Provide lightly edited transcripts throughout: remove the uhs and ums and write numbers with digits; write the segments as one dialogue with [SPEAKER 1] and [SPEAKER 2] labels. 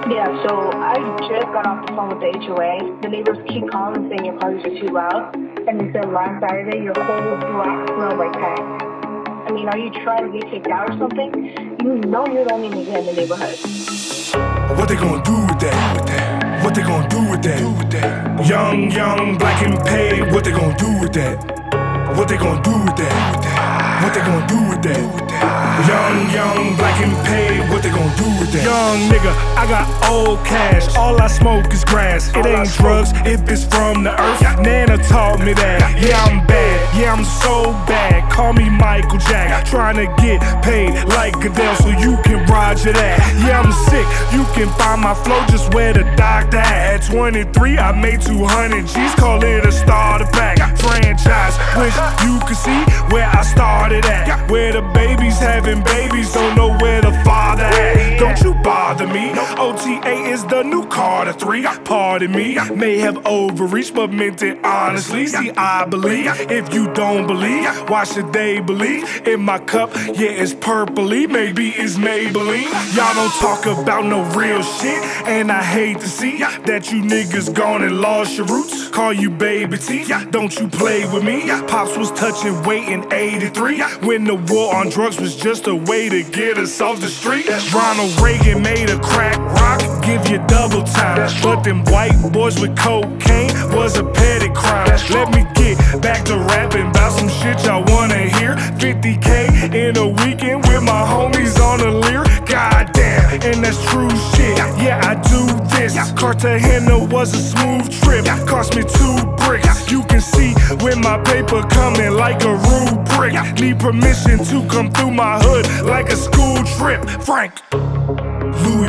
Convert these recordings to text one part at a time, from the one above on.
[SPEAKER 1] Yeah, so I just got off the phone with the HOA. The neighbors keep calling saying your cars are too loud. And they said last Saturday your whole block smelled like pet. I mean, are you trying to get kicked out or something? You know you're the only nigga in the neighborhood.
[SPEAKER 2] What they gonna do with that? What they gonna do with that? Young, black and paid. What they gonna do with that? What they gonna do with that? What they gonna do with that? Young, black and paid. What they gonna do with that? Young nigga, I got old cash. All I smoke is grass. It ain't drugs if it's from the earth. Nana taught me that. Yeah, I'm bad. Yeah, I'm so bad. Call me Michael Jack. Trying to get paid like Goodell so you can roger that. Yeah, I'm sick. You can find my flow just where the doctor at. At 23, I made 200 G's. Call it a starter pack. Franchise. Wish you could see where I started at. Where the babies having babies don't know where the father at. Don't you bother me. OTA is the new Carter 3. Pardon me. May have overreached but meant it honestly. See, I believe. If you don't believe, why should they believe? In my cup, yeah, it's purpley. Maybe it's Maybelline. Y'all don't talk about no real shit. And I hate to see that you niggas gone and lost your roots. Call you baby T. Don't you play with me. Pops was touching weight in 83 when the war on drugs was just a way to get us off the street. Ronald Reagan made a crack rock, give you double time. But them white boys with cocaine was a petty crime. Let me get back to rapping about some shit y'all wanna hear. 50K in a weekend with my homies on a leer. Goddamn, and that's true shit. Yeah, I do this. Cartagena was a smooth trip. Cost me 2 bricks. You can see when my paper coming like a rubric. Need permission to come through my hood like a school trip. Frank. Louis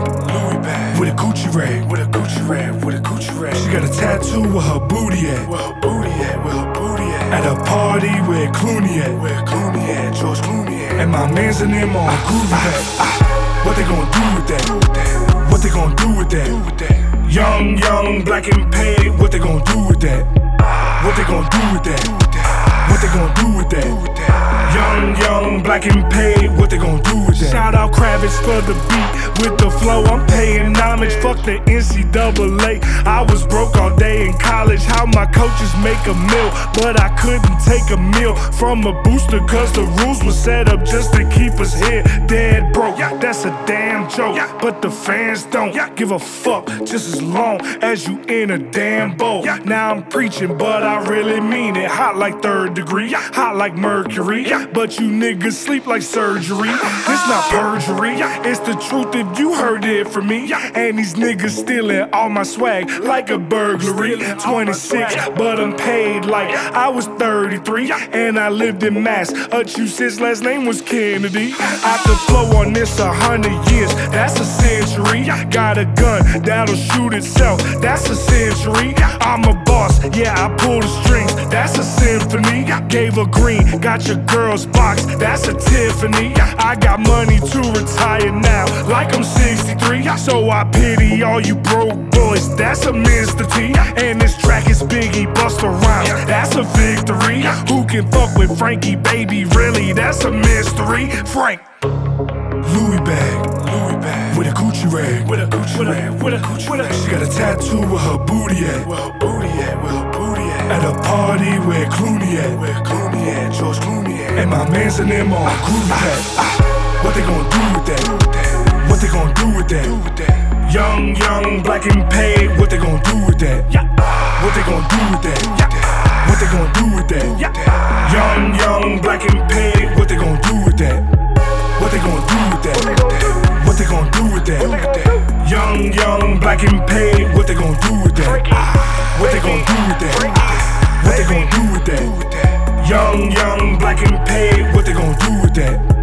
[SPEAKER 2] bag, with a Gucci rag, with a Gucci rag, with a Gucci rag. She got a tattoo with her booty at, where her booty at, where her booty at. At a party where Clooney at, where Clooney at, George Clooney at. And my mans and them on groovy back. What they gonna do with that? What they gonna do with that? Young, black and paid. What they gonna do with that? What they gonna do with that? What they gonna do with that? Young, black and paid. What they gonna do with that? Shout out Kravitz for the beat with the flow. I'm paying homage. Fuck the NCAA. I was broke all day in college. How my coaches make a meal, but I couldn't take a meal from a booster cause the rules were set up just to keep us here dead broke. That's a damn joke, but the fans don't give a fuck just as long as you in a damn boat. Now I'm preaching, but I really mean it. Hot like 3rd degree, hot like mercury, but you niggas sleep like surgery. It's not perjury, it's the truth if you heard it from me. And these niggas stealing all my swag like a burglary. 26, but I'm paid like I was 33. And I lived in Massachusetts, last name was Kennedy. I could flow on this 100 years, that's a century. Got a gun that'll shoot itself, that's a century. I'm a boss, yeah, I pull the strings, that's a symphony. Gave a green, got your girl's box, that's a Tiffany. I got money to retire now, like I'm 63. So I pity all you broke boys, that's a Mr. T. And this track is Biggie, Busta Rhymes, that's a victory. Who can fuck with Frankie, baby, really, that's a mystery. Frank. Louis bag, with a Gucci rag, with a Gucci rag, with a Gucci rag. She got a tattoo with her booty at, where her booty at, where her booty at. At a party where Clooney at, where Clooney at, George Clooney at. And my mans and them on groovy back. What they gonna do with that? What they gonna do with that? Young, black and paid. What they gonna do with that? What they gonna do with that? What they gonna do with that? Young, black and paid. What they gonna do with that? What they gonna do with that? What they gonna do with that? Young, black and paid. What they gonna do with that? What they gonna do with that? What they gonna do with that? Young, black and paid. What they gonna do with that?